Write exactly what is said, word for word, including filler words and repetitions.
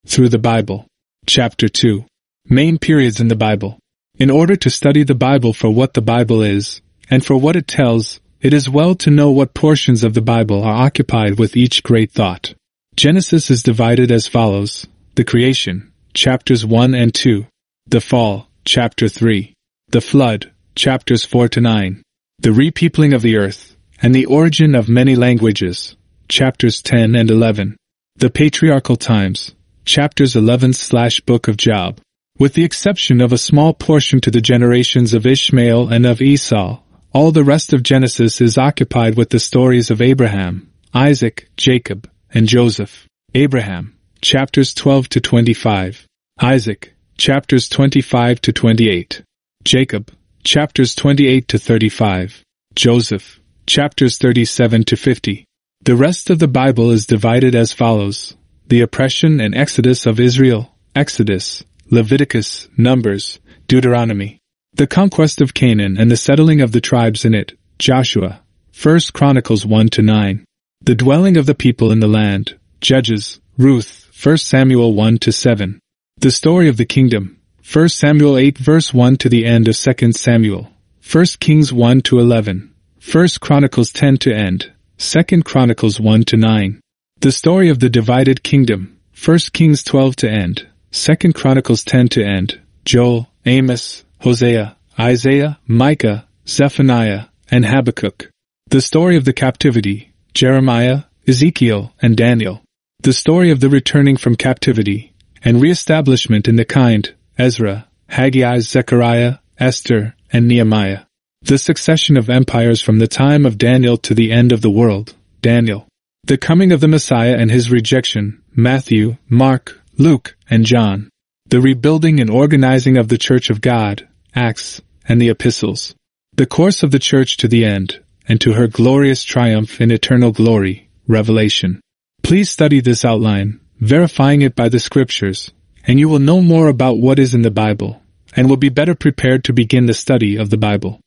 Through the Bible. Chapter two. Main periods in the Bible. In order to study the Bible for what the Bible is, and for what it tells, it is well to know what portions of the Bible are occupied with each great thought. Genesis is divided as follows: the creation, chapters one and two, the fall, chapter three, the flood, chapters four to nine, the repeopling of the earth, and the origin of many languages, chapters ten and eleven, the patriarchal times, chapters eleven slash Book of Job. With the exception of a small portion to the generations of Ishmael and of Esau, all the rest of Genesis is occupied with the stories of Abraham, Isaac, Jacob, and Joseph. Abraham, chapters twelve to twenty-five. Isaac, chapters twenty-five to twenty-eight. Jacob, chapters twenty-eight to thirty-five. Joseph, chapters thirty-seven to fifty. The rest of the Bible is divided as follows: the oppression and exodus of Israel, Exodus, Leviticus, Numbers, Deuteronomy. The conquest of Canaan and the settling of the tribes in it, Joshua, First Chronicles one to nine. The dwelling of the people in the land, Judges, Ruth, First Samuel one to seven. The story of the kingdom, First Samuel eight verse one to the end of Second Samuel, First Kings one to eleven, First Chronicles ten to end, Second Chronicles one to nine. The story of the divided kingdom, First Kings twelve to end, Second Chronicles ten to end, Joel, Amos, Hosea, Isaiah, Micah, Zephaniah, and Habakkuk. The story of the captivity, Jeremiah, Ezekiel, and Daniel. The story of the returning from captivity and reestablishment in the kind, Ezra, Haggai, Zechariah, Esther, and Nehemiah. The succession of empires from the time of Daniel to the end of the world, Daniel. The coming of the Messiah and his rejection, Matthew, Mark, Luke, and John. The rebuilding and organizing of the Church of God, Acts, and the Epistles. The course of the Church to the end, and to her glorious triumph in eternal glory, Revelation. Please study this outline, verifying it by the Scriptures, and you will know more about what is in the Bible, and will be better prepared to begin the study of the Bible.